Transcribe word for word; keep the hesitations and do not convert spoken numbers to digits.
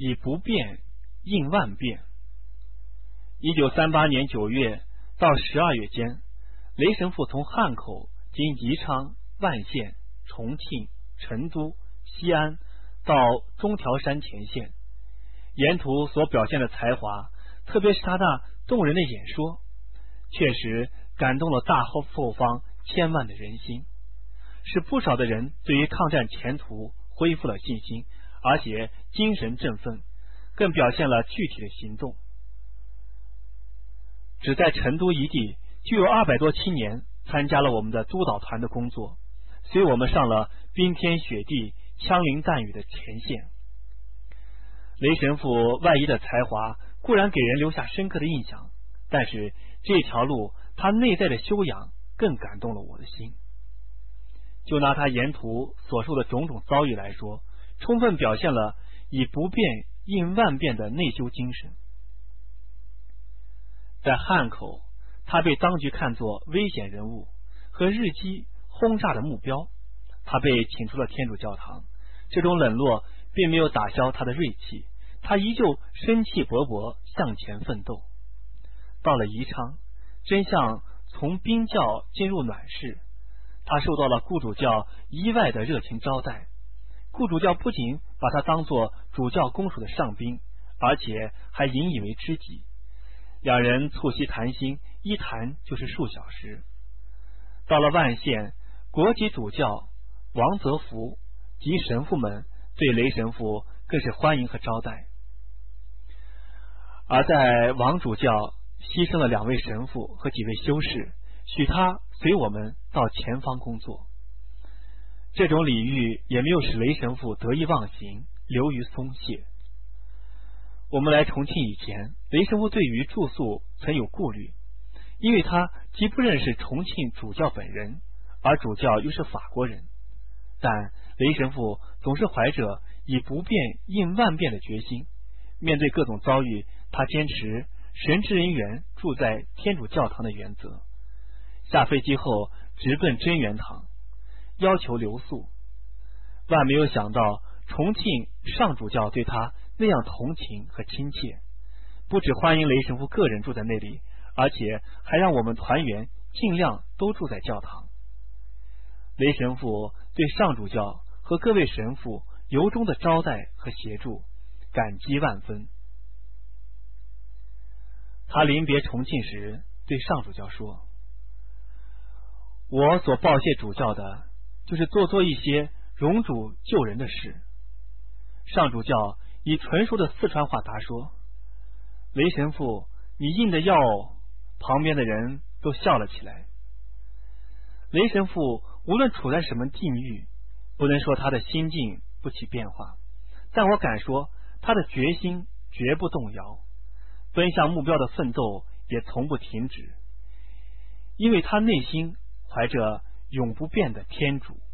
以不变应万变。一九三八年九月到十二月间，雷神父从汉口经宜昌、万县、重庆、成都、西安到中条山前线，沿途所表现的才华，特别是他那动人的演说，确实感动了大后方千万的人心，使不少的人对于抗战前途恢复了信心，而且精神振奋，更表现了具体的行动。只在成都一地就有二百多青年参加了我们的督导团的工作，随我们上了冰天雪地、枪林弹雨的前线。雷神父外衣的才华固然给人留下深刻的印象，但是这条路他内在的修养更感动了我的心。就拿他沿途所受的种种遭遇来说，充分表现了以不变应万变的内修精神。在汉口，他被当局看作危险人物和日机轰炸的目标，他被请出了天主教堂。这种冷落并没有打消他的锐气，他依旧生气勃勃向前奋斗。到了宜昌，真相从冰窖进入暖室，他受到了顾主教意外的热情招待。顾主教不仅把他当作主教公署的上宾，而且还引以为知己。两人促膝谈心，一谈就是数小时。到了万县，国级主教王泽福及神父们对雷神父更是欢迎和招待。而在王主教牺牲了两位神父和几位修士，许他随我们到前方工作。这种礼遇也没有使雷神父得意忘形，流于松懈。我们来重庆以前，雷神父对于住宿曾有顾虑，因为他既不认识重庆主教本人，而主教又是法国人。但雷神父总是怀着以不变应万变的决心，面对各种遭遇，他坚持神职人员住在天主教堂的原则。下飞机后直奔真元堂，要求留宿。万没有想到重庆上主教对他那样同情和亲切，不只欢迎雷神父个人住在那里，而且还让我们团员尽量都住在教堂。雷神父对上主教和各位神父由衷的招待和协助，感激万分。他临别重庆时对上主教说：我所报谢主教的就是多做一些荣主救人的事。上主教以纯熟的四川话答说：雷神父，你印的要哦。旁边的人都笑了起来。雷神父无论处在什么境遇，不能说他的心境不起变化，但我敢说他的决心绝不动摇，奔向目标的奋斗也从不停止，因为他内心怀着永不变的天主。